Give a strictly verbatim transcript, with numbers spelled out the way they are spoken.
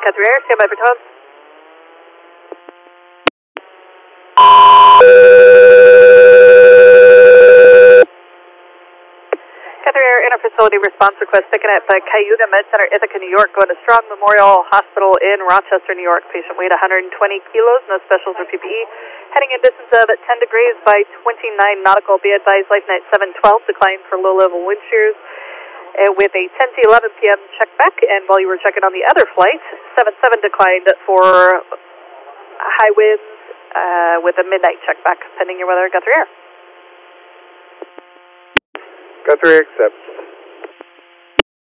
Guthrie Air, stand by for tone. Guthrie Air, interfacility response request taken at the Cayuga Med Center, Ithaca, New York, going to Strong Memorial Hospital in Rochester, New York. Patient weight one hundred twenty kilos, no specials or P P E. Heading in distance of ten degrees by twenty-nine nautical. Be advised, life night seven twelve, declined for low level wind shears. Uh, with a ten to eleven p m check back, and while you were checking on the other flight, seven seven declined for high winds uh, with a midnight check back, pending your weather, Guthrie Air. Guthrie accepts.